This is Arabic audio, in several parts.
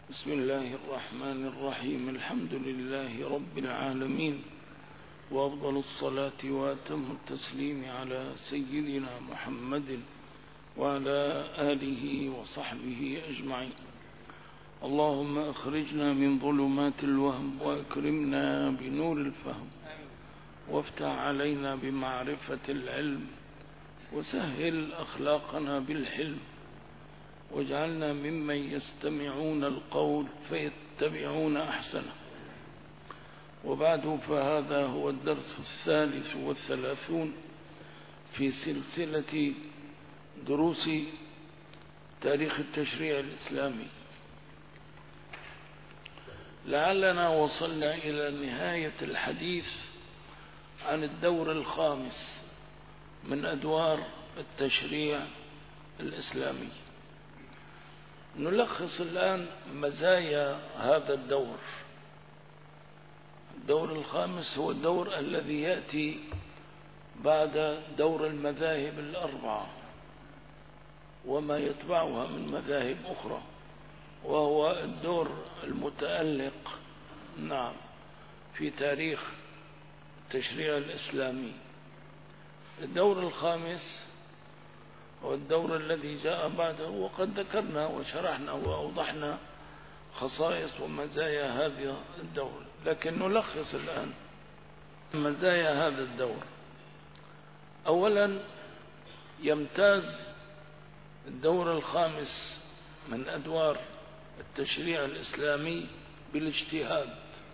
بسم الله الرحمن الرحيم. الحمد لله رب العالمين، وأفضل الصلاة وأتم التسليم على سيدنا محمد وعلى آله وصحبه أجمعين. اللهم أخرجنا من ظلمات الوهم وأكرمنا بنور الفهم، وافتح علينا بمعرفة العلم، وسهل أخلاقنا بالحلم، واجعلنا ممن يستمعون القول فيتبعون أحسنه. وبعد، فهذا هو الدرس 33 في سلسلة دروس تاريخ التشريع الإسلامي. لعلنا وصلنا إلى نهاية الحديث عن الدور الخامس من أدوار التشريع الإسلامي. نلخص الآن مزايا هذا الدور. الدور الخامس هو الدور الذي يأتي بعد دور المذاهب الأربعة وما يتبعها من مذاهب أخرى، وهو الدور المتألق في تاريخ التشريع الإسلامي. الدور الخامس هو الدور الذي جاء بعده، وقد ذكرنا وشرحنا وأوضحنا خصائص ومزايا هذا الدور، لكن نلخص الآن مزايا هذا الدور. أولا، يمتاز الدور الخامس من أدوار التشريع الإسلامي بالاجتهاد،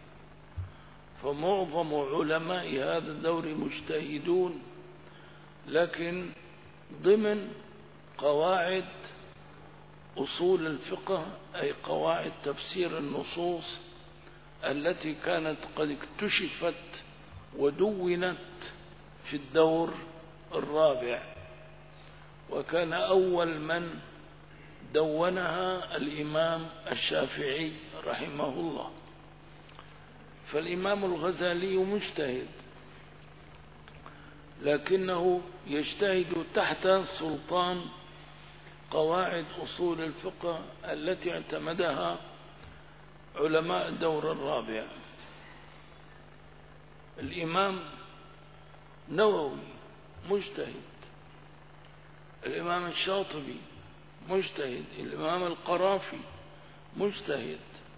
فمعظم علماء هذا الدور مجتهدون، لكن ضمن قواعد أصول الفقه، أي قواعد تفسير النصوص التي كانت قد اكتشفت ودونت في الدور الرابع، وكان أول من دونها الإمام الشافعي رحمه الله. فالإمام الغزالي مجتهد، لكنه يجتهد تحت سلطان قواعد أصول الفقه التي اعتمدها علماء الدور الرابع. الإمام نووي مجتهد، الإمام الشاطبي مجتهد، الإمام القرافي مجتهد،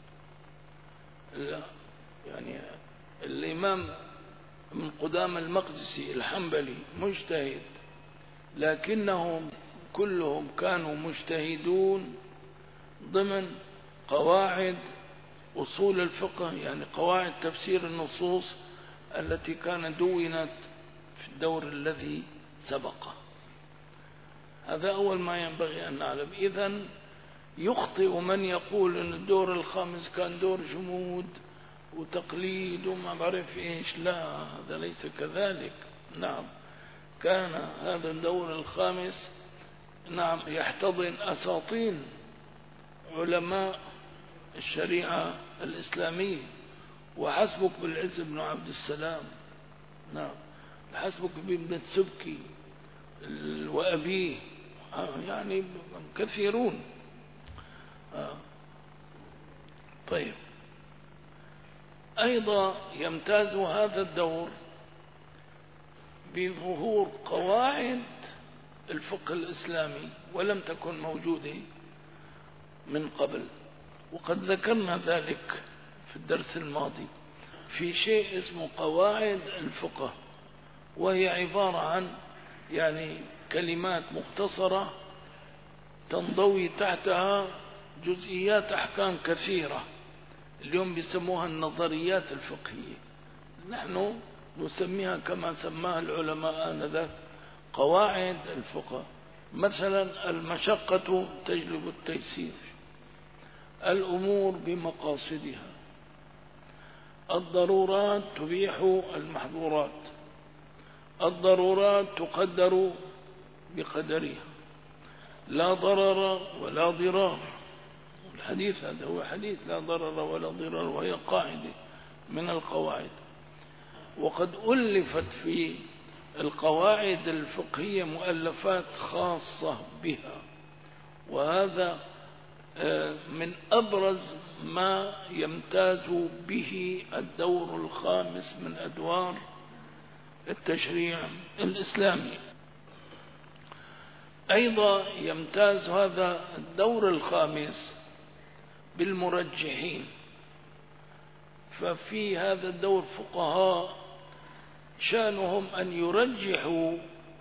يعني الإمام من قدام المقدسي الحنبلي مجتهد، لكنهم كلهم كانوا مجتهدون ضمن قواعد أصول الفقه، يعني قواعد تفسير النصوص التي كانت دونت في الدور الذي سبقه. هذا أول ما ينبغي أن نعلم. إذن يخطئ من يقول أن الدور الخامس كان دور جمود وتقليد وما بعرف إيش. لا، هذا ليس كذلك. كان هذا الدور الخامس يحتضن أساطين علماء الشريعة الإسلامية، وحسبك بالعز بن عبد السلام، حسبك بابن السبكي وأبيه، يعني كثيرون. طيب، أيضا يمتاز هذا الدور بظهور قواعد الفقه الإسلامي ولم تكن موجودة من قبل، وقد ذكرنا ذلك في الدرس الماضي في شيء اسمه قواعد الفقه، وهي عبارة عن كلمات مختصرة تنضوي تحتها جزئيات أحكام كثيرة. اليوم بيسموها النظريات الفقهية، نحن نسميها كما سماها العلماء آنذاك قواعد الفقه. مثلا: المشقة تجلب التيسير، الأمور بمقاصدها، الضرورات تبيح المحظورات، الضرورات تقدر بقدرها، لا ضرر ولا ضرار. الحديث هذا هو حديث لا ضرر ولا ضرار، وهي قاعدة من القواعد. وقد ألفت في القواعد الفقهية مؤلفات خاصة بها، وهذا من أبرز ما يمتاز به الدور الخامس من أدوار التشريع الإسلامي. أيضا يمتاز هذا الدور الخامس بالمرجحين، ففي هذا الدور فقهاء شأنهم أن يرجحوا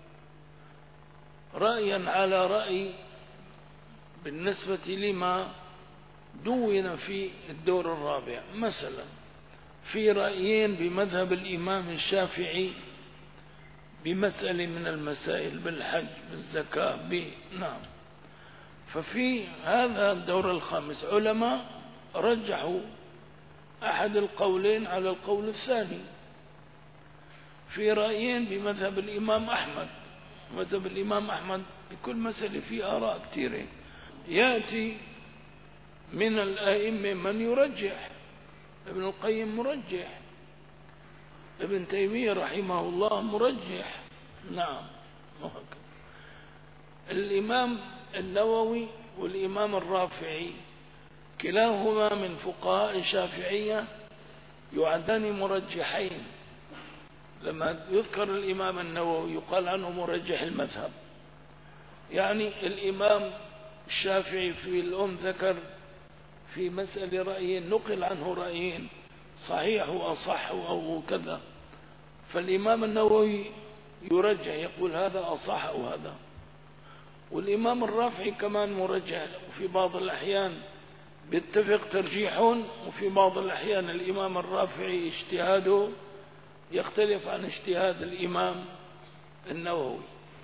رأيا على رأي بالنسبة لما دون في الدور الرابع. مثلا في رأيين بمذهب الإمام الشافعي بمسألة من المسائل، بالحج، بالزكاة، نعم. ففي هذا الدور الخامس علماء رجحوا أحد القولين على القول الثاني. في رأيين بمذهب الإمام أحمد، مذهب الإمام أحمد بكل مسألة فيه آراء كثيرة، يأتي من الأئمة من يرجح، ابن القيم مرجح، ابن تيمية رحمه الله مرجح، نعم. الإمام النووي والإمام الرافعي كلاهما من فقهاء الشافعية يعدان مرجحين. لما يذكر الإمام النووي يقال عنه مرجح المذهب، يعني الإمام الشافعي في الأم ذكر في مسألة رأيين، نقل عنه رأيين صحيح وأصح أو كذا، فالإمام النووي يرجح، يقول هذا أصح أو هذا. والإمام الرافعي كمان مرجح، وفي بعض الأحيان بيتفق ترجيحون، وفي بعض الأحيان الإمام الرافعي اجتهاده يختلف عن اجتهاد الإمام النووي.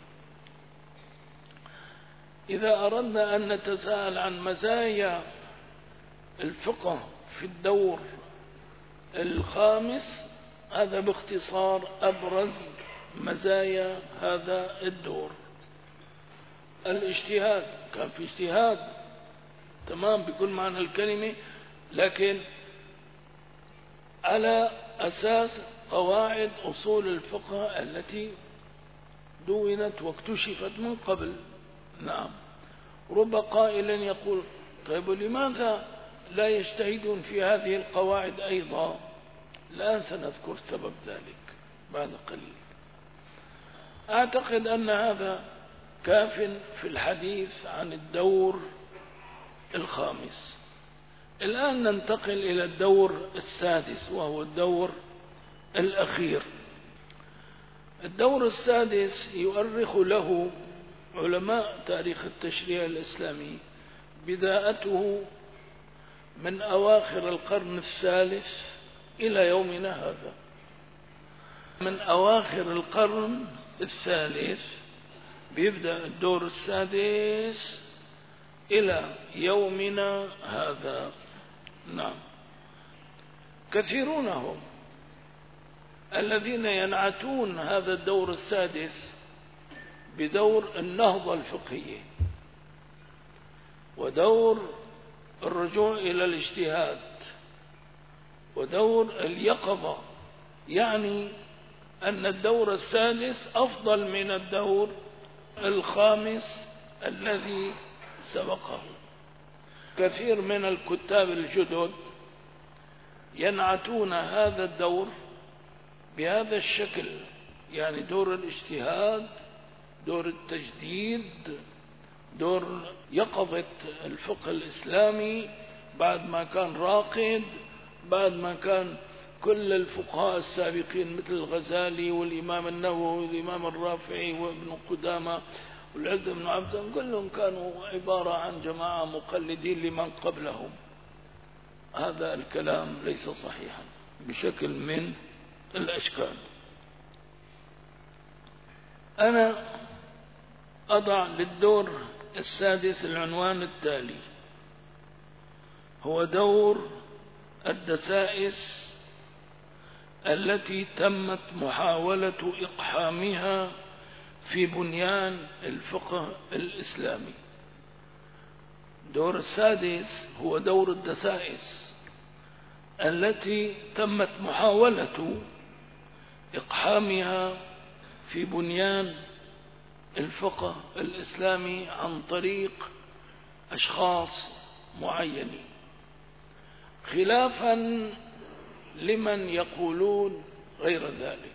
إذا أردنا أن نتساءل عن مزايا الفقه في الدور الخامس، هذا باختصار أبرز مزايا هذا الدور. الاجتهاد، كان في اجتهاد تمام بكل معنى الكلمة، لكن على أساس قواعد أصول الفقه التي دونت واكتشفت من قبل. نعم. رب قائل يقول طيب لماذا لا يجتهدون في هذه القواعد أيضا؟ الآن سنذكر سبب ذلك بعد قليل. أعتقد أن هذا كاف في الحديث عن الدور الخامس. الآن ننتقل إلى الدور السادس، وهو الدور الأخير. الدور السادس يؤرخ له علماء تاريخ التشريع الإسلامي بداءته من أواخر القرن الثالث إلى يومنا هذا. من أواخر القرن الثالث بيبدأ الدور السادس إلى يومنا هذا. نعم. كثيرون هم الذين ينعتون هذا الدور السادس بدور النهضة الفقهية، ودور الرجوع إلى الاجتهاد، ودور اليقظة، يعني أن الدور السادس أفضل من الدور الخامس الذي سبقه. كثير من الكتاب الجدد ينعتون هذا الدور بهذا الشكل، يعني دور الاجتهاد، دور التجديد، دور يقظة الفقه الإسلامي بعد ما كان راقد، بعد ما كان كل الفقهاء السابقين مثل الغزالي والإمام النووي والإمام الرافعي وابن قدامة والعز بن عبد، كلهم كانوا عبارة عن جماعة مقلدين لمن قبلهم. هذا الكلام ليس صحيحا بشكل من الأشكال. أنا أضع للدور السادس العنوان التالي: هو دور الدسائس التي تمت محاولة إقحامها في بنيان الفقه الإسلامي. دور السادس هو دور الدسائس التي تمت محاولة إقحامها في بنيان الفقه الإسلامي عن طريق أشخاص معينين، خلافا لمن يقولون غير ذلك.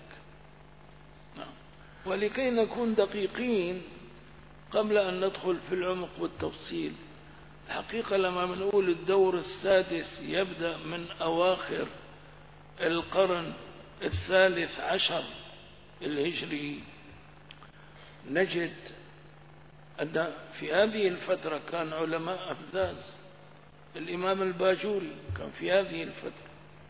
ولكي نكون دقيقين قبل أن ندخل في العمق والتفصيل، الحقيقة لما بنقول الدور السادس يبدأ من أواخر القرن الثالث عشر الهجري، نجد أن في هذه الفترة كان علماء أفذاذ. الإمام الباجوري كان في هذه الفترة،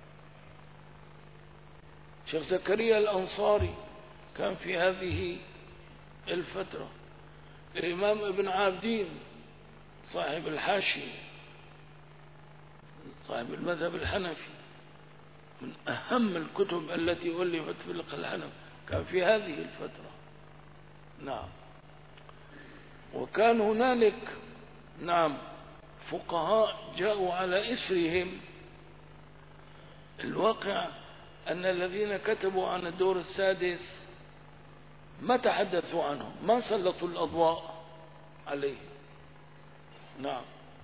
شيخ زكريا الأنصاري كان في هذه الفترة، الإمام ابن عابدين صاحب الحاشية صاحب المذهب الحنفي من أهم الكتب التي ألفت في الفقه الحنفي كان في هذه الفترة. نعم. وكان هنالك فقهاء جاءوا على إثرهم. الواقع أن الذين كتبوا عن الدور السادس ما تحدثوا عنه، ما سلطوا الأضواء عليه. نعم.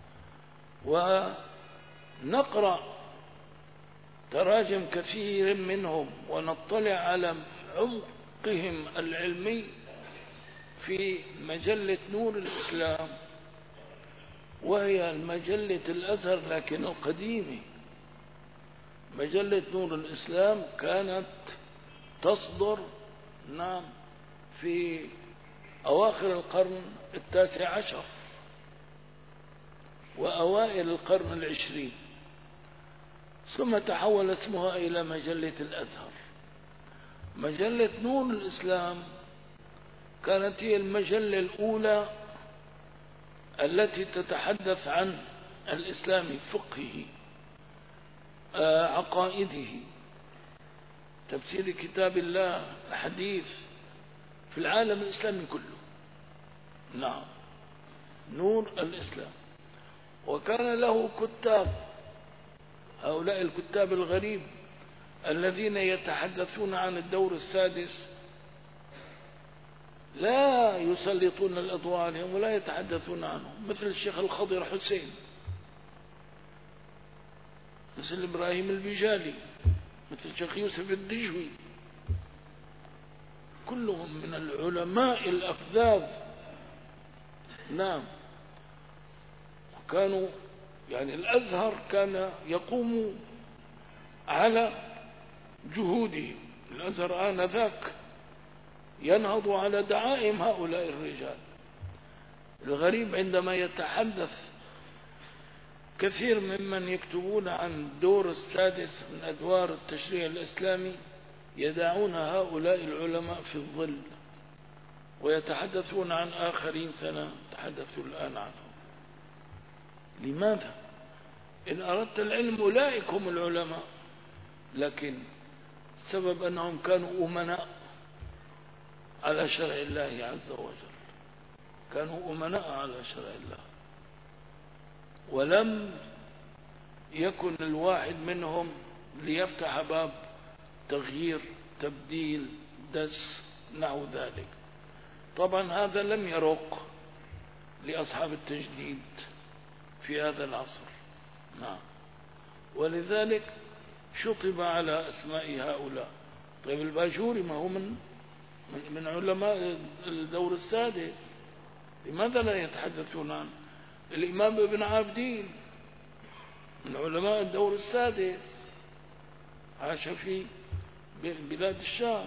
ونقرأ تراجم كثير منهم ونطلع على عمقهم العلمي في مجلة نور الإسلام، وهي المجلة الأزهر لكن القديمة. مجلة نور الإسلام كانت تصدر في أواخر القرن التاسع عشر وأوائل القرن العشرين، ثم تحول اسمها إلى مجلة الأزهر. مجلة نور الإسلام كانت هي المجلة الأولى التي تتحدث عن الإسلام، فقهه، عقائده، تفسير كتاب الله، الحديث في العالم الإسلامي كله. نعم. نور الإسلام. وكان له كتاب، هؤلاء الكتاب الغريب الذين يتحدثون عن الدور السادس لا يسلطون الأضواء عليهم ولا يتحدثون عنهم، مثل الشيخ الخضر حسين، مثل إبراهيم البجالي، مثل الشيخ يوسف الدجوي، كلهم من العلماء الأفذاذ. نعم. وكانوا الأزهر كان يقوم على جهوده. الأزهر آنذاك ينهض على دعائم هؤلاء الرجال. الغريب عندما يتحدث كثير ممن يكتبون عن الدور السادس من أدوار التشريع الإسلامي يدعون هؤلاء العلماء في الظل ويتحدثون عن آخرين سنتحدث الآن عنهم. لماذا؟ إن أردت العلم أولئك هم العلماء، لكن السبب أنهم كانوا أمناء على شرع الله عز وجل، كانوا أمناء على شرع الله، ولم يكن الواحد منهم ليفتح باب تغيير، تبديل، دس، نحو ذلك. طبعا هذا لم يرق لأصحاب التجديد في هذا العصر. نعم. ولذلك شطب على أسماء هؤلاء. طيب الباجوري ما هو من علماء الدور السادس، لماذا لا يتحدثون عنه؟ الإمام ابن عابدين من علماء الدور السادس، عاش في بلاد الشام.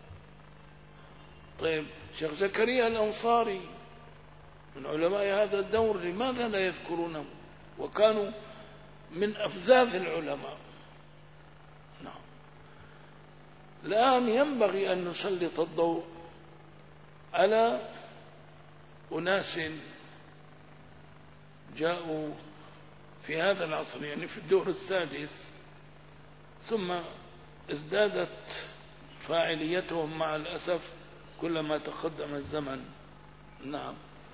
طيب شيخ زكريا الأنصاري من علماء هذا الدور، لماذا لا يذكرونه؟ وكانوا من أفذاذ العلماء. نعم. الآن ينبغي أن نسلط الضوء على أناس جاءوا في هذا العصر، في الدور السادس، ثم ازدادت فاعليتهم مع الأسف كلما تقدم الزمن. نعم.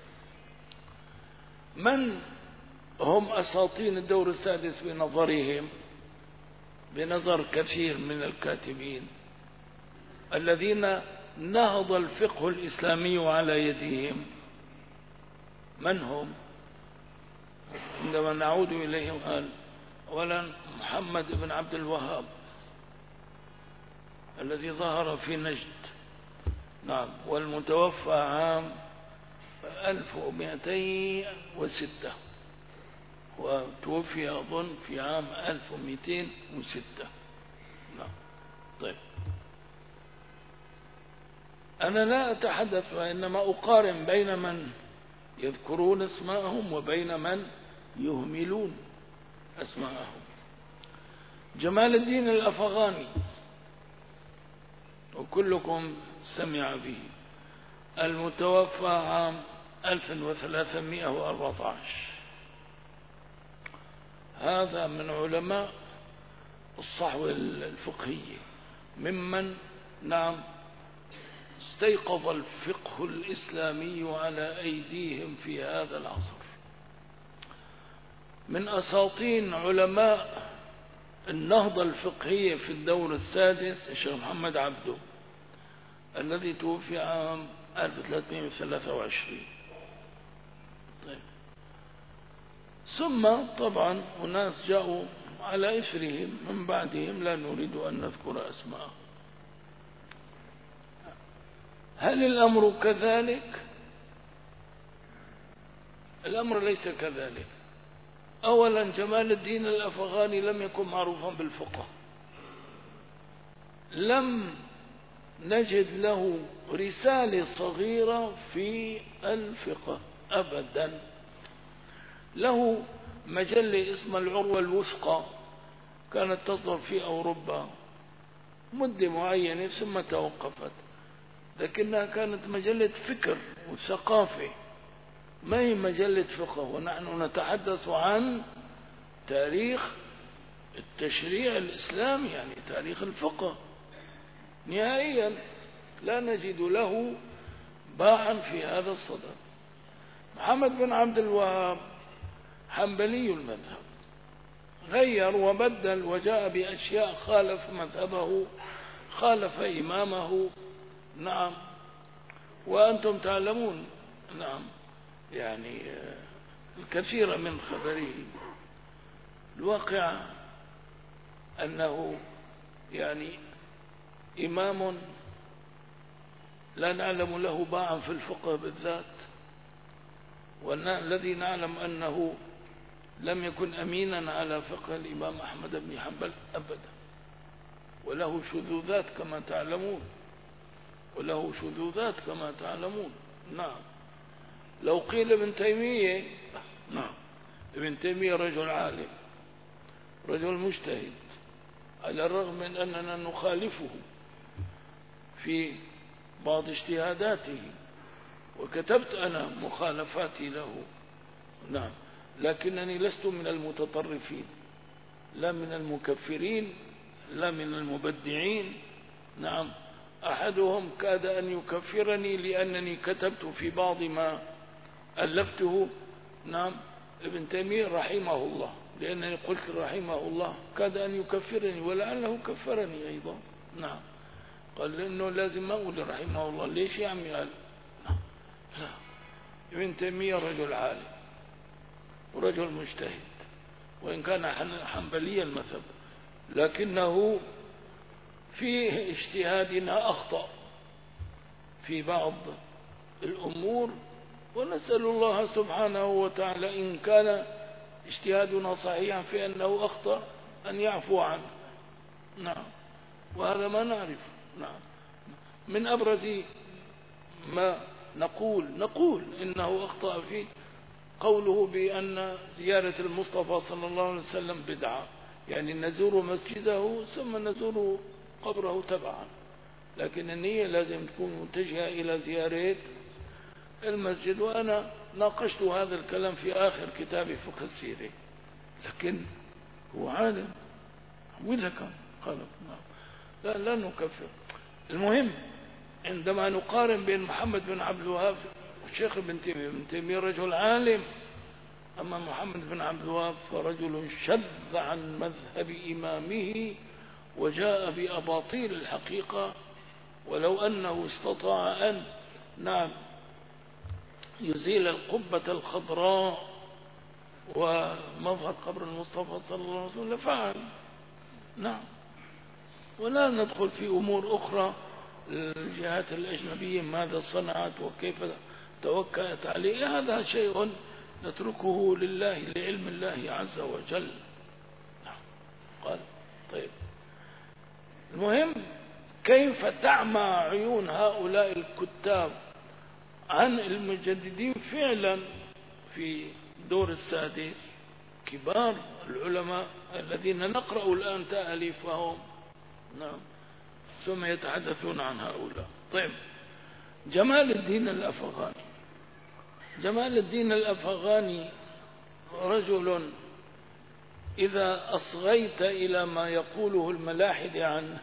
من هم أساطين الدور السادس بنظرهم، بنظر كثير من الكاتبين الذين نهض الفقه الإسلامي على يدهم؟ من هم؟ إن عندما نعود إليه قال أولا محمد بن عبد الوهاب الذي ظهر في نجد، نعم، والمتوفى عام 1206 وتوفي أظن في عام 1206. نعم. طيب أنا لا أتحدث وإنما أقارن بين من يذكرون اسماءهم وبين من يهملون اسماءهم. جمال الدين الأفغاني وكلكم سمع به، المتوفى عام 1314. هذا من علماء الصحوة الفقهية ممن نعم استيقظ الفقه الإسلامي على أيديهم في هذا العصر. من أساطين علماء النهضة الفقهية في الدور السادس الشيخ محمد عبده الذي توفي عام 1323. طيب. ثم طبعا أناس جاءوا على إثرهم من بعدهم لا نريد أن نذكر أسماء. هل الأمر كذلك؟ الأمر ليس كذلك. أولا جمال الدين الأفغاني لم يكن معروفا بالفقه، لم نجد له رسالة صغيرة في الفقه أبدا. له مجلة اسمها العروة الوثقى كانت تصدر في أوروبا مدة معينة ثم توقفت، لكنها كانت مجلة فكر وثقافة، ما هي مجلة فقه. ونحن نتحدث عن تاريخ التشريع الإسلامي، يعني تاريخ الفقه. نهائيا لا نجد له باعا في هذا الصدد. محمد بن عبد الوهاب حنبلي المذهب، غير وبدل وجاء بأشياء خالف مذهبه، خالف إمامه. نعم، وأنتم تعلمون نعم يعني الكثير من خبره. الواقع أنه يعني إمام لا نعلم له باعا في الفقه بالذات، والذي نعلم أنه لم يكن أمينا على فقه الإمام أحمد بن حنبل أبدا، وله شذوذات كما تعلمون، وله شذوذات كما تعلمون. نعم. لو قيل ابن تيمية، نعم، ابن تيمية رجل عالم، رجل مجتهد، على الرغم من أننا نخالفه في بعض اجتهاداته، وكتبت أنا مخالفاتي له. نعم، لكنني لست من المتطرفين، لا من المكفرين، لا من المبدعين. نعم، أحدهم كاد أن يكفرني لأنني كتبت في بعض ما ألفته نعم ابن تيمية رحمه الله، لأنني قلت رحمه الله كاد أن يكفرني، ولعله كفرني أيضا. نعم، قال لأنه لازم أقول رحمه الله. ليش يا عمي؟ قال لا، ابن تيمية رجل عالم ورجل مجتهد، وإن كان حنبلي المذهب، لكنه في اجتهادنا أخطأ في بعض الأمور، ونسأل الله سبحانه وتعالى إن كان اجتهادنا صحيحا في أنه أخطأ أن يعفو عنه. نعم، وهذا ما نعرف. نعم، من أبرز ما نقول إنه أخطأ فيه قوله بأن زيارة المصطفى صلى الله عليه وسلم بدعة، يعني نزور مسجده ثم نزور قبره تبعا، لكن النية لازم تكون متجهة إلى زيارة المسجد. وأنا ناقشت هذا الكلام في آخر كتاب فقه السيرة، لكن هو عالم وإذا كان خالف لا نكفر. المهم عندما نقارن بين محمد بن عبد الوهاب والشيخ ابن تيمية رجل عالم، أما محمد بن عبد الوهاب فرجل شذ عن مذهب إمامه وجاء بأباطيل الحقيقة. ولو أنه استطاع أن نعم يزيل القبة الخضراء ومظهر قبر المصطفى صلى الله عليه وسلم لفعل. نعم. ولا ندخل في أمور أخرى الجهات الأجنبية ماذا صنعت وكيف توكلت عليه، هذا شيء نتركه لله لعلم الله عز وجل. نعم. قال طيب، المهم كيف تعمى عيون هؤلاء الكتاب عن المجددين فعلا في دور السادس كبار العلماء الذين نقرأ الآن تأليفهم. نعم. ثم يتحدثون عن هؤلاء. طيب، جمال الدين الأفغاني. جمال الدين الأفغاني رجل إذا أصغيت إلى ما يقوله الملاحد عنه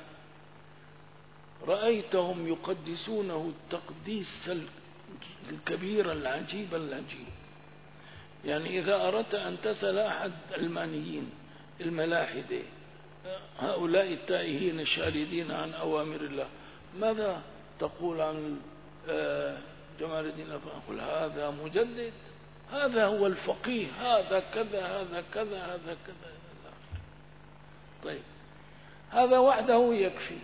رأيتهم يقدسونه التقديس الكبير العجيب العجيب. يعني إذا أردت أن تسأل أحد المانيين الملاحدة هؤلاء التائهين الشاردين عن أوامر الله ماذا تقول عن جمال الدين الأفغاني؟ يقول هذا مجدد، هذا هو الفقيه، هذا كذا هذا كذا هذا كذا. طيب، هذا وحده يكفي.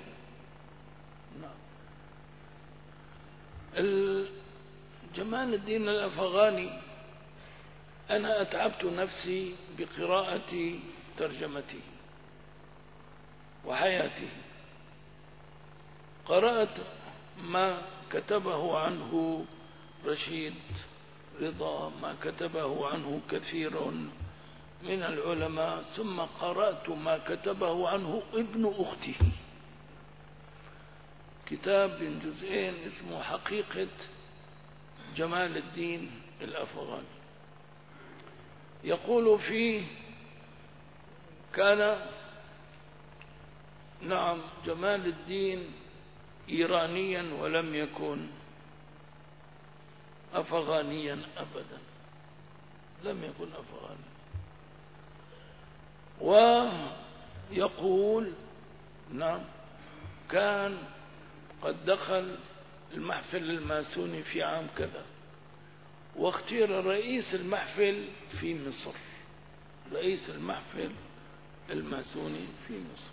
جمال الدين الأفغاني أنا أتعبت نفسي بقراءة ترجمته وحياته. قرأت ما كتبه عنه رشيد رضا، ما كتبه عنه كثير من العلماء، ثم قرأت ما كتبه عنه ابن أخته، كتاب من جزئين اسمه حقيقة جمال الدين الأفغاني. يقول فيه كان نعم جمال الدين إيرانيا ولم يكن أفغانيا أبدا، لم يكن أفغانيا. ويقول نعم كان قد دخل المحفل الماسوني في عام كذا، واختير رئيس المحفل في مصر، رئيس المحفل الماسوني في مصر.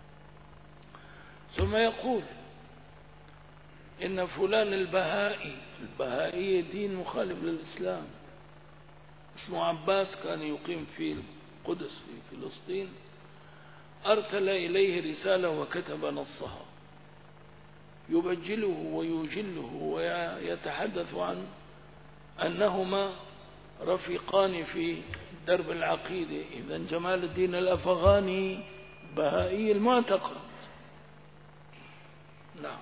ثم يقول إن فلان البهائي دين مخالف للإسلام اسمه عباس، كان يقيم في القدس في فلسطين، أرسل إليه رسالة وكتب نصها يبجله ويجله ويتحدث عن أنهما رفيقان في درب العقيدة. إذن جمال الدين الأفغاني بهائي المعتقد. نعم،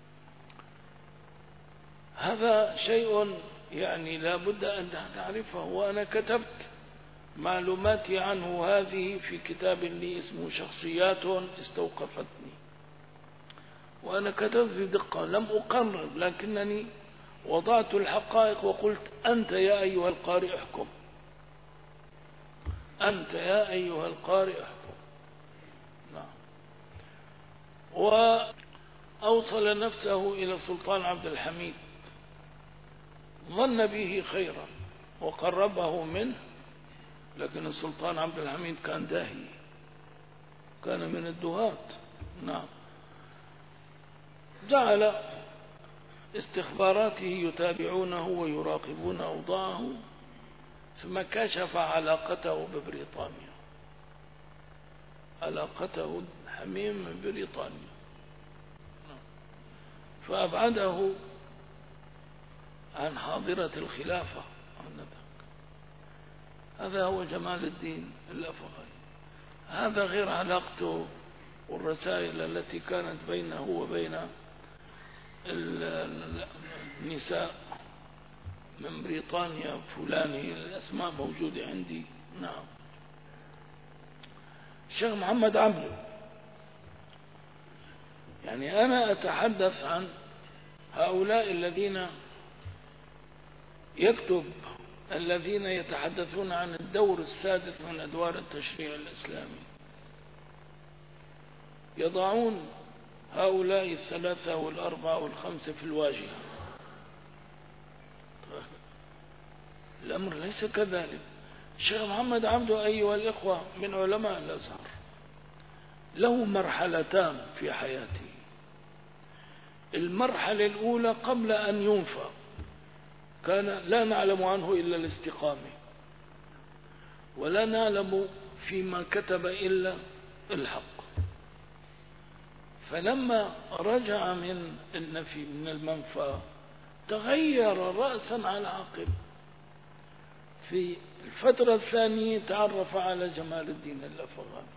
هذا شيء يعني لا بد أن تعرفه. وأنا كتبت معلوماتي عنه هذه في كتاب لي اسمه شخصيات استوقفتني، وأنا كتبت بدقة، لم أقرر، لكنني وضعت الحقائق وقلت أنت يا أيها القارئ احكم، أنت يا أيها القارئ احكم. نعم. وأوصل نفسه إلى السلطان عبد الحميد، ظن به خيرا وقربه منه، لكن السلطان عبد الحميد كان داهي، كان من الدهاة. نعم. جعل استخباراته يتابعونه ويراقبون أوضاعه، ثم كشف علاقته ببريطانيا، علاقته حميم ببريطانيا، فأبعده عن حاضرة الخلافة آنذاك. هذا هو جمال الدين الأفغاني. هذا غير علاقته والرسائل التي كانت بينه وبين النساء من بريطانيا فلاني، الأسماء موجودة عندي. نعم. الشيخ محمد عبده، يعني أنا أتحدث عن هؤلاء الذين يكتب الذين يتحدثون عن الدور السادس من أدوار التشريع الإسلامي، يضعون هؤلاء الثلاثة والأربعة والخمسة في الواجهة. الأمر ليس كذلك. الشيخ محمد عبده أيها الإخوة من علماء الأزهر، له مرحلتان في حياته. المرحلة الأولى قبل أن ينفى كان لا نعلم عنه إلا الاستقامة، ولا نعلم فيما كتب إلا الحق. فلما رجع من النفي من المنفى تغير رأسا على عقب. في الفترة الثانية تعرف على جمال الدين الأفغاني،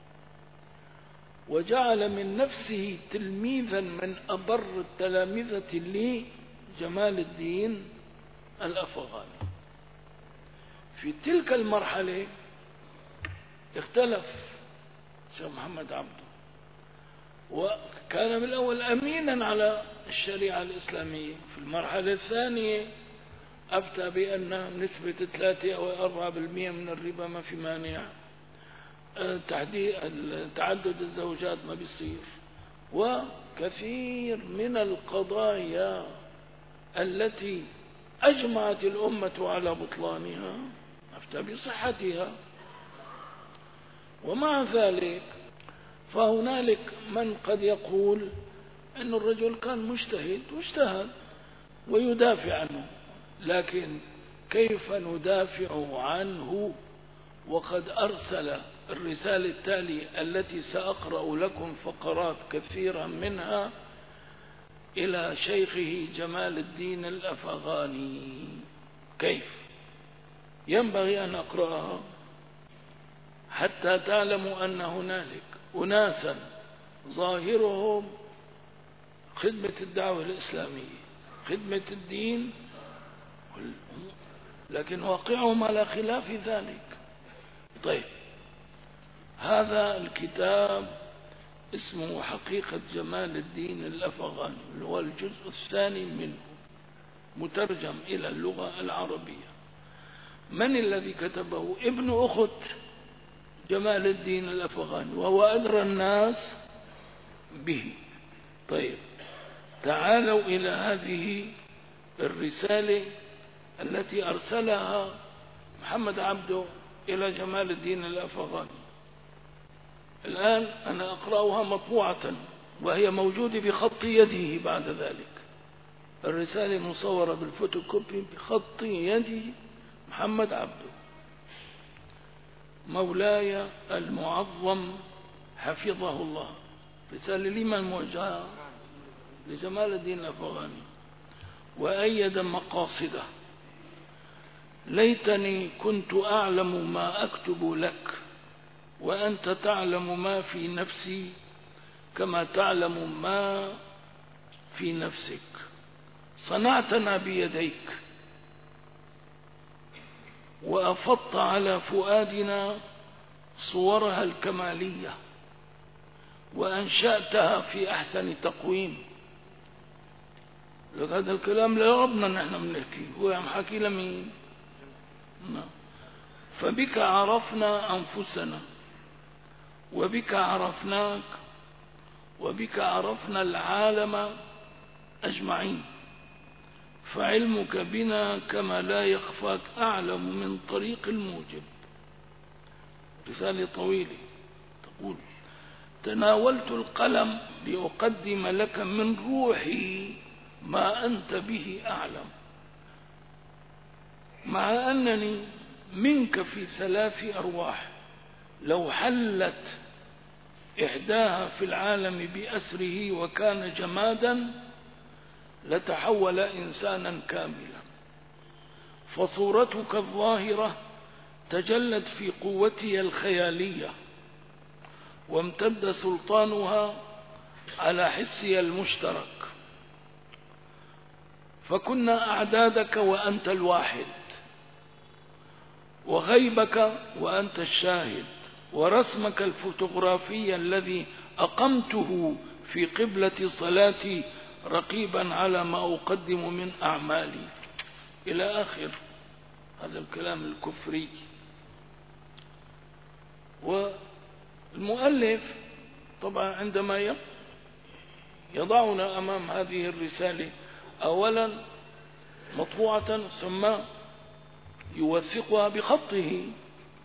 وجعل من نفسه تلميذا من أبر التلامذة لجمال الدين الأفغاني. في تلك المرحلة اختلف الشيخ محمد عبده، وكان بالأول أمينا على الشريعة الإسلامية. في المرحلة الثانية أفتى بأن نسبة 3 أو 4% من الربا ما في مانع، تعدد الزوجات ما بيصير، وكثير من القضايا التي أجمعت الأمة على بطلانها أفتى بصحتها. ومع ذلك فهنالك من قد يقول أن الرجل كان مجتهد واجتهد ويدافع عنه، لكن كيف ندافع عنه وقد أرسل الرسالة التالية التي سأقرأ لكم فقرات كثيرة منها إلى شيخه جمال الدين الأفغاني؟ كيف ينبغي أن أقرأها حتى تعلموا أن هنالك أناسا ظاهرهم خدمة الدعوة الإسلامية، خدمة الدين، لكن واقعهم على خلاف ذلك. طيب، هذا الكتاب اسمه حقيقة جمال الدين الأفغاني، هو الجزء الثاني منه، مترجم إلى اللغة العربية. من الذي كتبه؟ ابن أخت جمال الدين الأفغاني، وهو أدرى الناس به. طيب، تعالوا إلى هذه الرسالة التي أرسلها محمد عبده إلى جمال الدين الأفغاني. الآن أنا أقرأها مطبوعة وهي موجودة بخط يده بعد ذلك. الرسالة مصورة بالفوتوكوبي بخط يد محمد عبده. مولاي المعظم حفظه الله، رسالة لمن موجهة؟ لجمال الدين الأفغاني. وأيد مقاصده. ليتني كنت أعلم ما أكتب لك، وأنت تعلم ما في نفسي كما تعلم ما في نفسك. صنعتنا بيديك، وأفضت على فؤادنا صورها الكمالية، وأنشأتها في أحسن تقويم. لك هذا الكلام لربنا نحن بنحكي، هو عم حكي لمين؟ فبك عرفنا أنفسنا، وبك عرفناك، وبك عرفنا العالم أجمعين. فعلمك بنا كما لا يخفاك أعلم من طريق الموجب. رسالة طويلة تقول: تناولت القلم لأقدم لك من روحي ما أنت به أعلم، مع أنني منك في 3 أرواح، لو حلت إحداها في العالم بأسره وكان جمادا لتحول إنسانا كاملا. فصورتك الظاهرة تجلت في قوتي الخيالية، وامتد سلطانها على حسي المشترك، فكنا أعدادك وأنت الواحد، وغيبك وأنت الشاهد، ورسمك الفوتوغرافي الذي أقمته في قبلة صلاتي رقيبا على ما أقدم من أعمالي، إلى آخر هذا الكلام الكفري. والمؤلف طبعا عندما يضعنا أمام هذه الرسالة أولا مطبوعة ثم يوثقها بخطه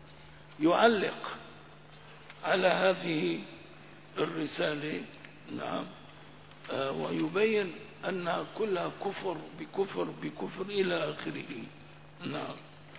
يعلق على هذه الرسالة. نعم. ويبين أنها كلها كفر بكفر بكفر إلى آخره. نعم.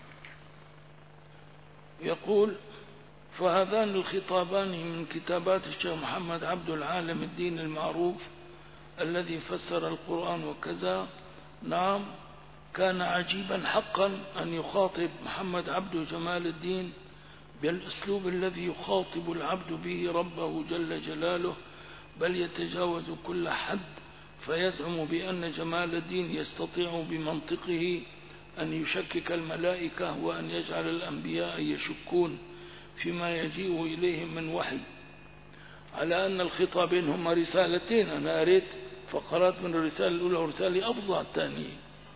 يقول: فهذان الخطابان من كتابات الشيخ محمد عبد العالم الدين المعروف الذي فسر القرآن وكذا. نعم. كان عجيبا حقا أن يخاطب محمد عبد جمال الدين بالأسلوب الذي يخاطب العبد به ربه جل جلاله، بل يتجاوز كل حد، فيزعم بأن جمال الدين يستطيع بمنطقه أن يشكك الملائكة وأن يجعل الأنبياء يشكون فيما يجيء إليهم من وحي، على أن الخطابين هما رسالتين. أنا أريد فقرات من الرسالة الأولى ورسالة أفضل الثانية.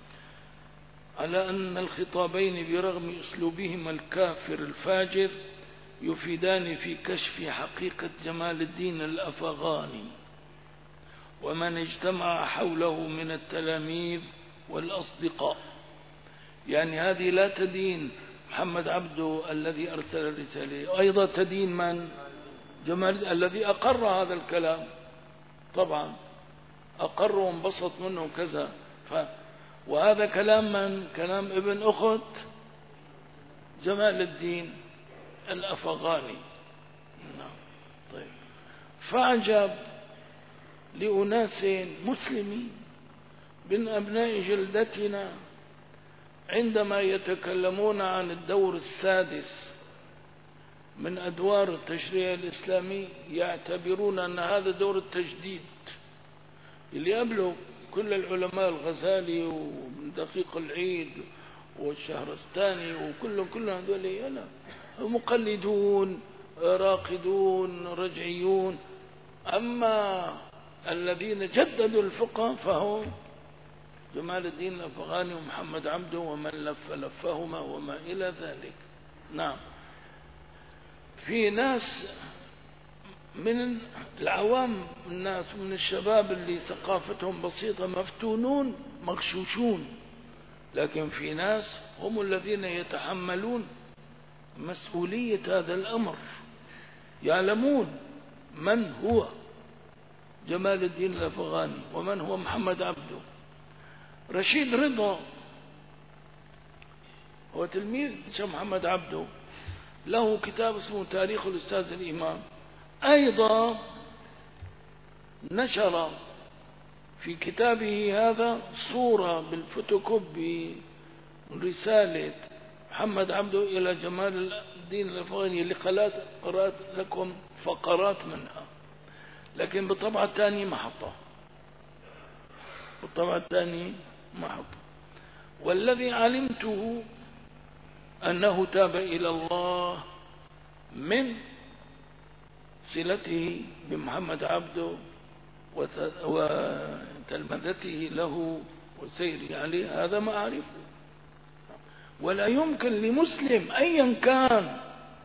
على أن الخطابين برغم أسلوبهما الكافر الفاجر يفيدان في كشف حقيقة جمال الدين الأفغاني ومن اجتمع حوله من التلاميذ والأصدقاء. يعني هذه لا تدين محمد عبده الذي أرسل الرسالة، أيضا تدين من؟ جمال الذي أقر هذا الكلام، طبعا أقر وانبسط منه كذا. وهذا كلام من؟ كلام ابن أخت جمال الدين الأفغاني. طيب. فعجب لأناس مسلمين من أبناء جلدتنا عندما يتكلمون عن الدور السادس من أدوار التشريع الإسلامي، يعتبرون أن هذا دور التجديد اللي قبله كل العلماء، الغزالي ودقيق العيد والشهرستاني وكل هذول مقلدون راقدون رجعيون. أما الذين جددوا الفقه فهم جمال الدين الأفغاني ومحمد عبده ومن لفهما وما إلى ذلك. نعم. في ناس من العوام الناس من الشباب اللي ثقافتهم بسيطة مفتونون مغشوشون، لكن في ناس هم الذين يتحملون مسؤولية هذا الأمر، يعلمون من هو جمال الدين الأفغاني ومن هو محمد عبده. رشيد رضا هو تلميذ شيخ محمد عبده، له كتاب اسمه تاريخ الأستاذ الإمام، أيضا نشر في كتابه هذا صورة بالفوتوكوبي من رسالة محمد عبده إلى جمال الدين الأفغاني اللي قرأت لكم فقرات منها، لكن بالطبعة الثانية محطة، بالطبعة الثانية محطة. والذي علمته أنه تاب إلى الله من صلته بمحمد عبده وتلمذته له وسيره عليه، هذا ما أعرفه. ولا يمكن لمسلم أيا كان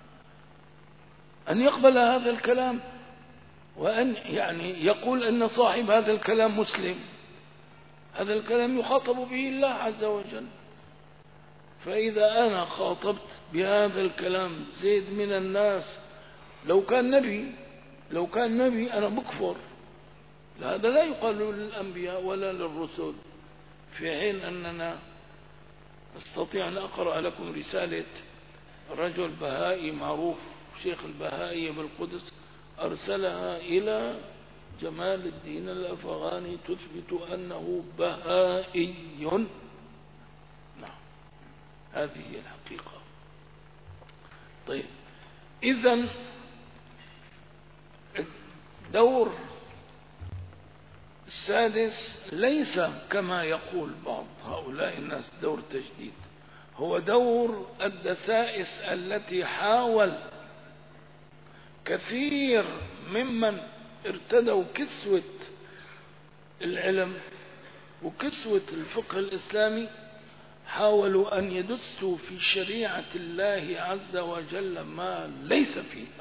أن يقبل هذا الكلام وأن يعني يقول أن صاحب هذا الكلام مسلم. هذا الكلام يخاطب به الله عز وجل. فإذا أنا خاطبت بهذا الكلام زيد من الناس، لو كان نبي أنا بكفر. هذا لا يقال للأنبياء ولا للرسل، في حين أننا أستطيع أن أقرأ لكم رسالة رجل بهائي معروف شيخ البهائية بالقدس أرسلها إلى جمال الدين الأفغاني تثبت أنه بهائي. نعم، هذه هي الحقيقة. طيب، إذن الدور السادس ليس كما يقول بعض هؤلاء الناس دور تجديد، هو دور الدسائس التي حاول كثير ممن ارتدوا كسوة العلم وكسوة الفقه الإسلامي، حاولوا أن يدسوا في شريعة الله عز وجل ما ليس فيها.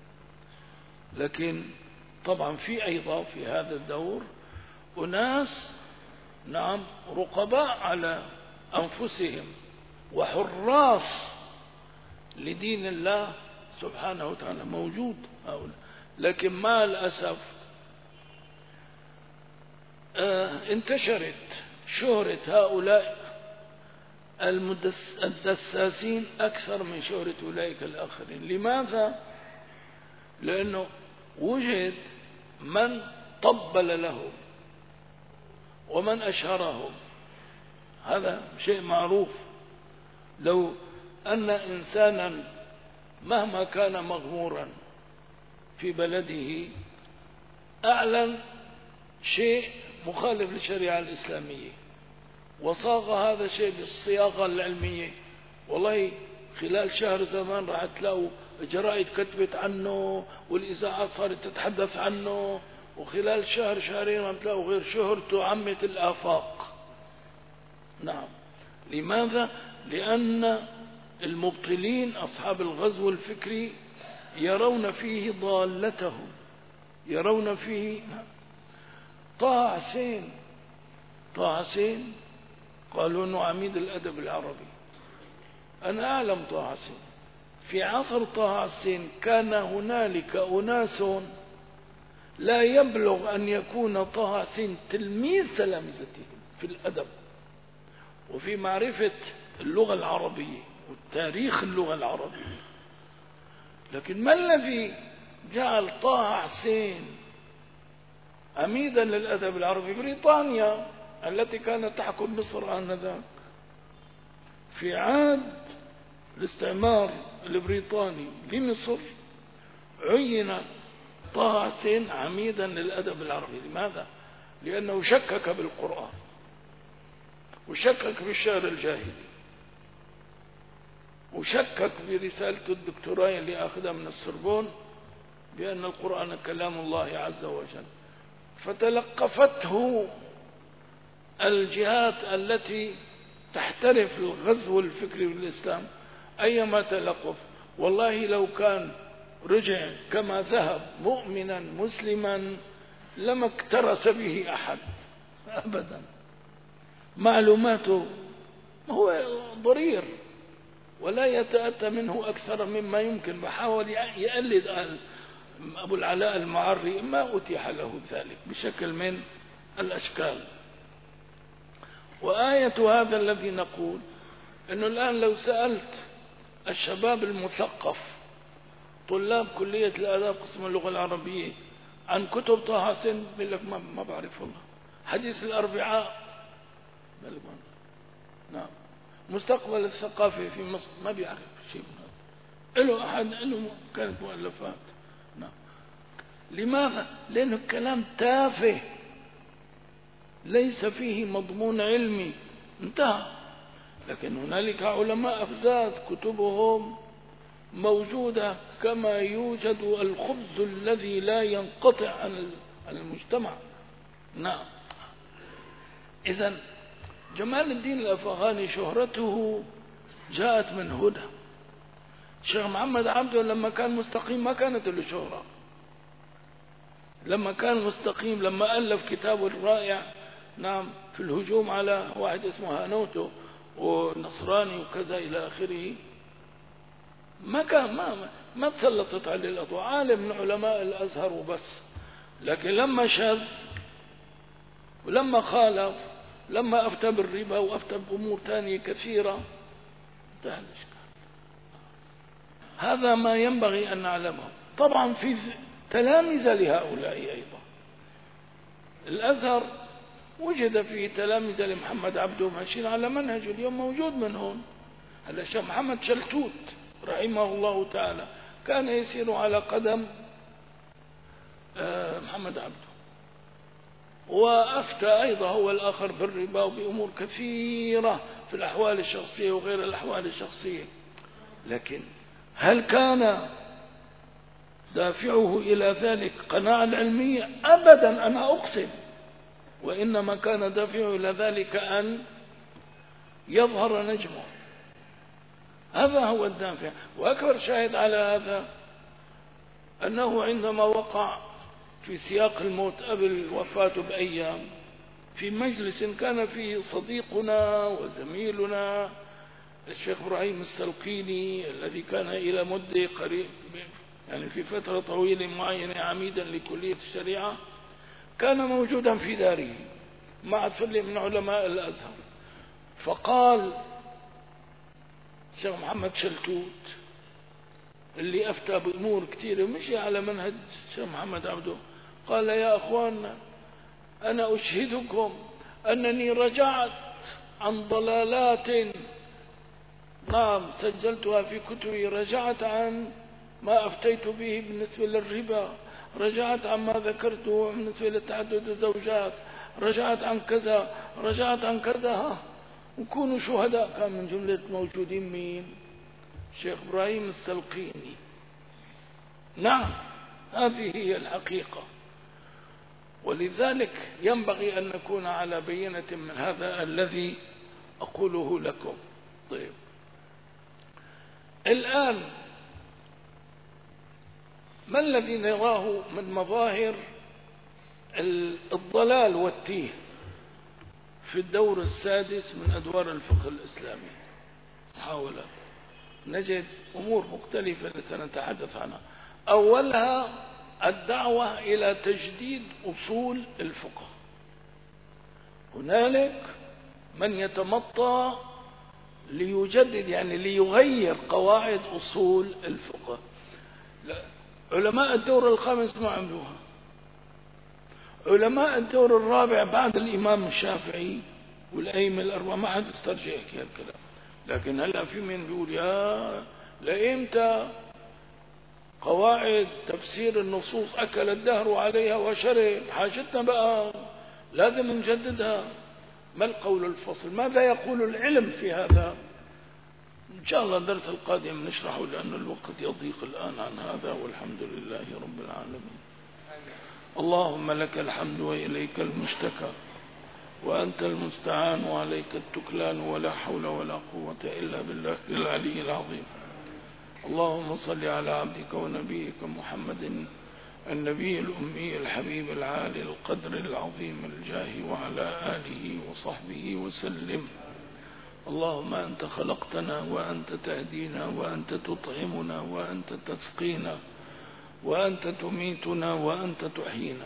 لكن طبعا في أيضا في هذا الدور أناس نعم رقباء على أنفسهم وحراس لدين الله سبحانه وتعالى موجود هؤلاء، لكن مع الأسف انتشرت شهرة هؤلاء الدساسين أكثر من شهرة أولئك الآخرين. لماذا؟ لأنه وجد من طبل لهم ومن أشهرهم، هذا شيء معروف. لو أن إنسانا مهما كان مغمورا في بلده أعلن شيء مخالف للشريعة الإسلامية وصاغ هذا الشيء بالصياغة العلمية، والله خلال شهر زمان راح تلاقوا جرائد كتبت عنه والإذاعات صارت تتحدث عنه، وخلال شهر شهرين ما تلاقوا غير شهرته عمت الآفاق. نعم. لماذا؟ لأن المبطلين أصحاب الغزو الفكري يرون فيه ضالتهم، يرون فيه. طه حسين قالوا أنه عميد الأدب العربي. أنا أعلم طه حسين، في عصر طه حسين كان هنالك أناس لا يبلغ أن يكون طه حسين تلميذ تلامذتهم في الأدب وفي معرفة اللغة العربية والتاريخ اللغة العربية. لكن ما الذي جعل طه حسين عميدا للأدب العربي؟ بريطانيا التي كانت تحكم مصر آنذاك. في عهد الاستعمار البريطاني لمصر عين طه حسين عميدا للأدب العربي. لماذا؟ لأنه شكك بالقرآن وشكك بالشعر الجاهلي وشكك برسالته الدكتوراه اللي أخذها من السربون بأن القرآن كلام الله عز وجل. فتلقفته الجهات التي تحترف الغزو الفكري بالإسلام أيما تلقف. والله لو كان رجع كما ذهب مؤمنا مسلما لما اكترث به أحد أبدا. معلوماته هو ضرير ولا يتأتى منه أكثر مما يمكن. بحاول يقلد أبو العلاء المعري، ما أتيح له ذلك بشكل من الأشكال. وآية هذا الذي نقول أنه الآن لو سألت الشباب المثقف طلاب كلية الآداب قسم اللغة العربية عن كتب طه حسين بيقول لك ما بعرف والله. حديث الأربعاء، نعم. مستقبل الثقافة في مصر ما بيعرف شيء من هذا. له أحد له كانت مؤلفات. نعم. لماذا؟ لأنه الكلام تافه ليس فيه مضمون علمي، انتهى. لكن هنالك علماء أفزاز كتبهم موجودة كما يوجد الخبز الذي لا ينقطع عن المجتمع. نعم. إذن جمال الدين الأفغاني شهرته جاءت من هدى. الشيخ محمد عبده لما كان مستقيم ما كانت له شهرة. لما كان مستقيم، لما ألف كتابه الرائع نعم في الهجوم على واحد اسمه هانوتو ونصراني وكذا إلى آخره، ما كان ما تسلطت عليه الأضواء، عالم من علماء الأزهر وبس. لكن لما شذ ولما خالف، لما أفتى بالربا وأفتى بأمور ثانية كثيرة، انتهى الإشكال. هذا ما ينبغي أن نعلمه. طبعا في تلامذة لهؤلاء أيضا. الأزهر وجد فيه تلامذة لمحمد عبده ماشيين على منهج اليوم موجود منهم. هذا الشيخ محمد شلتوت رحمه الله تعالى كان يسير على قدم محمد عبده، وأفتى أيضا هو الآخر بالربا وبأمور كثيرة في الأحوال الشخصية وغير الأحوال الشخصية. لكن هل كان دافعه إلى ذلك قناعة علمية؟ أبدا، أنا أقسم. وإنما كان دافعه إلى ذلك أن يظهر نجمه. هذا هو الدافع. وأكبر شاهد على هذا أنه عندما وقع في سياق الموت قبل وفاته بأيام في مجلس كان فيه صديقنا وزميلنا الشيخ إبراهيم السلقيني الذي كان إلى مدة قريب يعني في فترة طويلة معينة عميدا لكلية الشريعة، كان موجودا في داره مع ثلة من علماء الأزهر. فقال الشيخ محمد شلتوت اللي أفتى بأمور كثيرة مشي على منهج الشيخ محمد عبده، قال يا أخواننا أنا أشهدكم أنني رجعت عن ضلالات نعم سجلتها في كتبي، رجعت عن ما أفتيت به بالنسبة للربا، رجعت عن ما ذكرته بالنسبة لتعدد الزوجات، رجعت عن كذا، رجعت عن كذا. وكونوا شهداء. كان من جملة موجودين مين؟ الشيخ إبراهيم السلقيني. نعم هذه هي الحقيقة. ولذلك ينبغي أن نكون على بينة من هذا الذي أقوله لكم. طيب الآن ما الذي نراه من مظاهر الضلال والتيه في الدور السادس من أدوار الفقه الإسلامي؟ محاولات نجد أمور مختلفة سنتحدث عنها. أولها الدعوة إلى تجديد أصول الفقه. هنالك من يتمطى ليجدد يعني ليغير قواعد أصول الفقه. علماء الدور الخامس ما عملوها، علماء الدور الرابع بعد الإمام الشافعي والأئمة الأربعة ما حد استرجع هيك الكلام. لكن هلا في من بيقول يا لإمتى قواعد تفسير النصوص أكل الدهر عليها وشرب، حاجتنا بقى لازم نجددها. ما القول الفصل؟ ماذا يقول العلم في هذا؟ إن شاء الله الدرس القادم نشرحه لأن الوقت يضيق الآن عن هذا، والحمد لله رب العالمين. اللهم لك الحمد وإليك المشتكى وأنت المستعان وعليك التكلان، ولا حول ولا قوة إلا بالله العلي العظيم. اللهم صل على عبدك ونبيك محمد النبي الأمي الحبيب العالي القدر العظيم الجاه، وعلى آله وصحبه وسلم. اللهم أنت خلقتنا وأنت تهدينا وأنت تطعمنا وأنت تسقينا وأنت تميتنا وأنت تحيينا.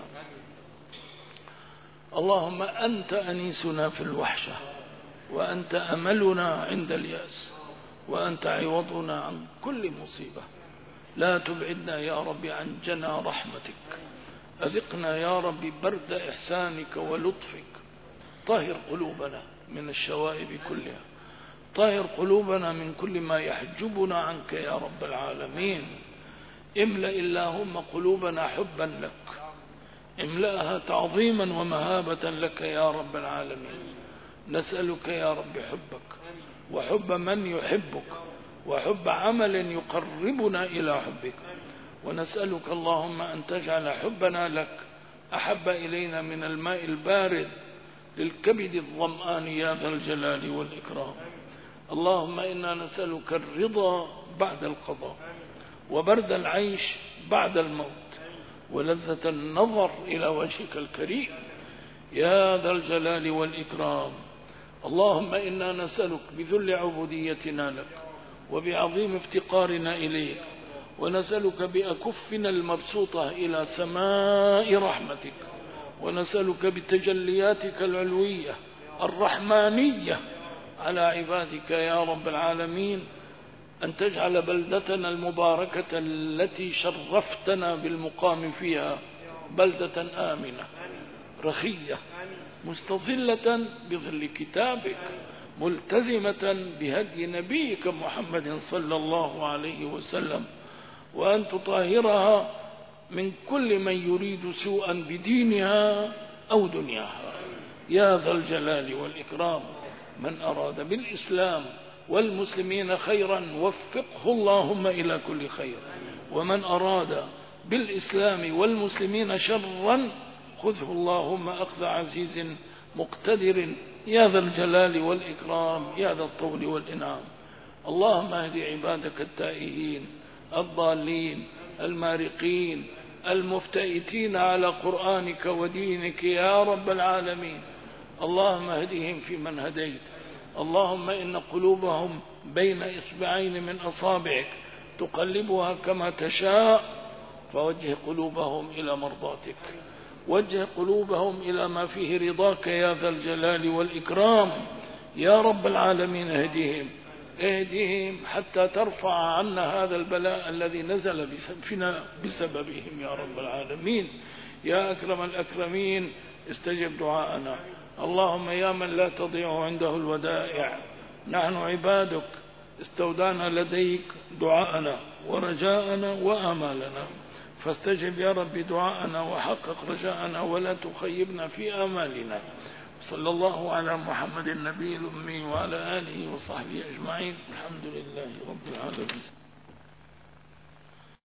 اللهم أنت أنيسنا في الوحشة، وأنت أملنا عند اليأس، وأنت عوضنا عن كل مصيبة. لا تبعدنا يا رب عن جنى رحمتك، أذقنا يا رب برد إحسانك ولطفك. طهر قلوبنا من الشوائب كلها، طهر قلوبنا من كل ما يحجبنا عنك يا رب العالمين. املأ اللهم قلوبنا حبا لك، املأها تعظيما ومهابة لك يا رب العالمين. نسألك يا رب حبك وحب من يحبك وحب عمل يقربنا إلى حبك، ونسألك اللهم أن تجعل حبنا لك أحب إلينا من الماء البارد للكبد الظمآن يا ذا الجلال والإكرام. اللهم إنا نسألك الرضا بعد القضاء، وبرد العيش بعد الموت، ولذة النظر إلى وجهك الكريم يا ذا الجلال والإكرام. اللهم إنا نسألك بذل عبوديتنا لك وبعظيم افتقارنا إليك، ونسألك بأكفنا المبسوطة إلى سماء رحمتك، ونسألك بتجلياتك العلوية الرحمانية على عبادك يا رب العالمين أن تجعل بلدتنا المباركة التي شرفتنا بالمقام فيها بلدة آمنة رخية مستظلة بظل كتابك، ملتزمة بهدي نبيك محمد صلى الله عليه وسلم، وأن تطهرها من كل من يريد سوءا بدينها أو دنياها يا ذا الجلال والإكرام. من أراد بالإسلام والمسلمين خيرا وفقه اللهم إلى كل خير، ومن أراد بالإسلام والمسلمين شرا خذه اللهم أخذ عزيز مقتدر يا ذا الجلال والإكرام يا ذا الطول والإنعام. اللهم اهد عبادك التائهين الضالين المارقين المفتئتين على قرآنك ودينك يا رب العالمين. اللهم اهدهم فيمن هديت، اللهم إن قلوبهم بين إصبعين من أصابعك تقلبها كما تشاء، فوجه قلوبهم إلى مرضاتك، وجه قلوبهم إلى ما فيه رضاك يا ذا الجلال والإكرام يا رب العالمين. اهدهم حتى ترفع عنا هذا البلاء الذي نزل بسببهم يا رب العالمين. يا أكرم الأكرمين استجب دعاءنا. اللهم يا من لا تضيع عنده الودائع، نحن عبادك استودعنا لديك دعاءنا ورجاءنا وآمالنا، فاستجب يا رب دعاءنا وحقق رجاءنا ولا تخيبنا في آمالنا. صلى الله على محمد النبي الأمي وعلى آله وصحبه أجمعين. الحمد لله رب العالمين.